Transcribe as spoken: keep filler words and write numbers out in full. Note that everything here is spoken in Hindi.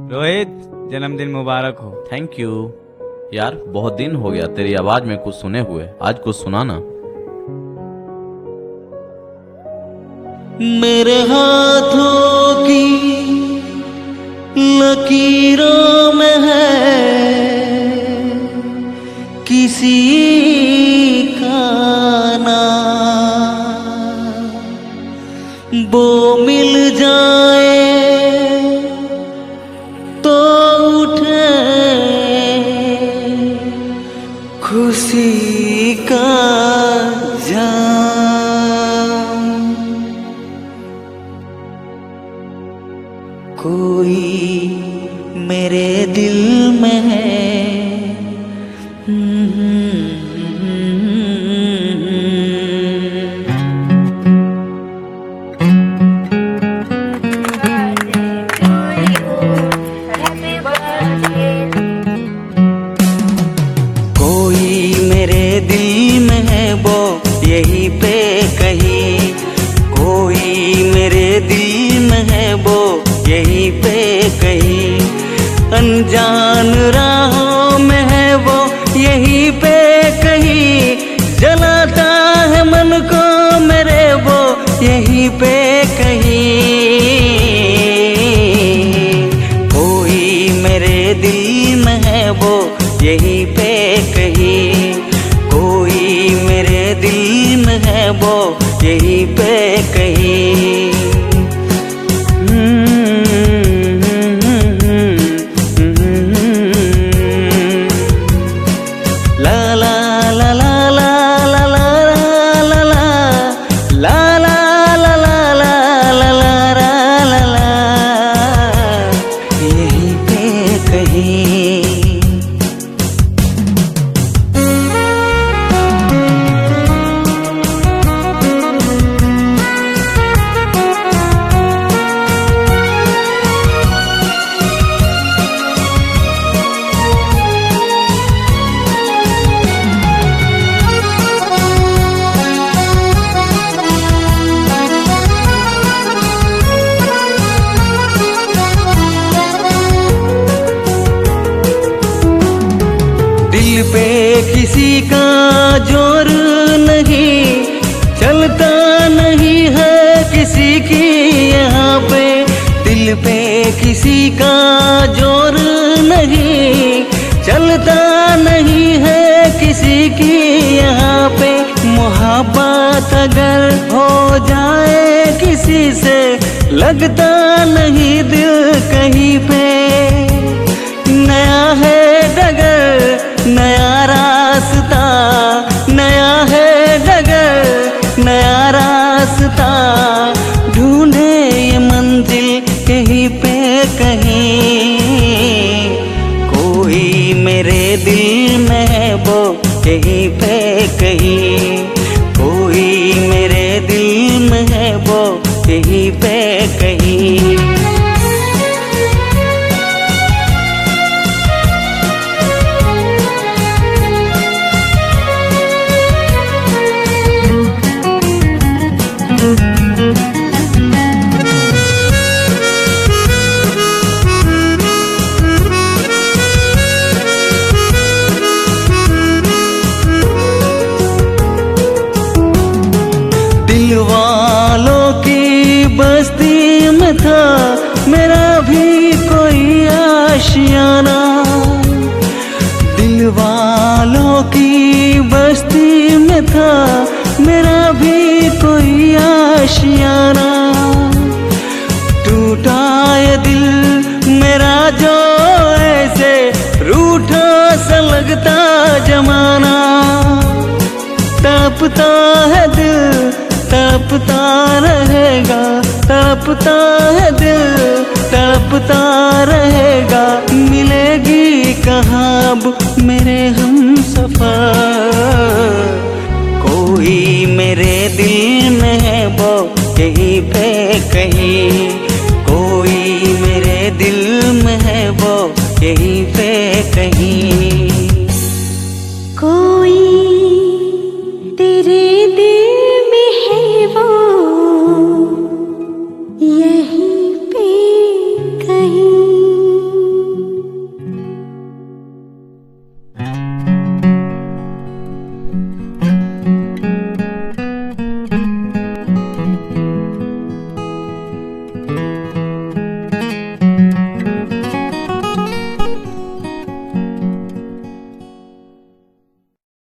रोहित, जन्मदिन मुबारक हो। थैंक यू यार, बहुत दिन हो गया तेरी आवाज में कुछ सुने हुए। आज कुछ सुना ना। मेरे हाथों की लकीरों में है किसी का नाम, वो मिल जाए तो उठे खुशी का जाम। कोई मेरे दिल में है कोई मेरे दिल में है वो यहीं पे कहीं, कोई मेरे दिल में है वो यहीं पे कहीं, अनजान राहों में है वो यहीं पे कहीं, जलाता है मन को मेरे वो यहीं पे कहीं। कोई मेरे दिल में है वो यहीं पे कहीं, कोई मेरे दिल में है वो यहीं पे कहीं। ला ला ला ला ला ला ला ला ला ला ला ला ला ला ला, यहीं पे कहीं। दिल पे किसी का जोर नहीं, चलता नहीं है किसी की यहाँ पे। दिल पे किसी का जोर नहीं, चलता नहीं है किसी की यहाँ पे। मोहब्बत अगर हो जाए किसी से, लगता नहीं दिल कहीं पे। नया है डगर नया रास्ता, नया है डगर नया रास्ता, ढूंढे ये मंजिल कहीं पे कहीं। कोई मेरे दिल में है वो कहीं पे कहीं, कोई मेरे दिल में है वो कहीं पे कहीं। दिल वालों की बस्ती में था मेरा भी कोई आशियाना, दिल वालों की बस्ती में था मेरा भी कोई आशियाना। टूटा ये दिल मेरा जो ऐसे रूठा सा लगता जमाना, तड़पता है दिल तड़पता रहेगा, तड़पता है दिल तड़पता रहेगा। मिलेगी कहाँ अब मेरे हम सफर, कोई मेरे दिल में है वो कहीं पे कहीं, कोई मेरे दिल में है वो कहीं पे कहीं।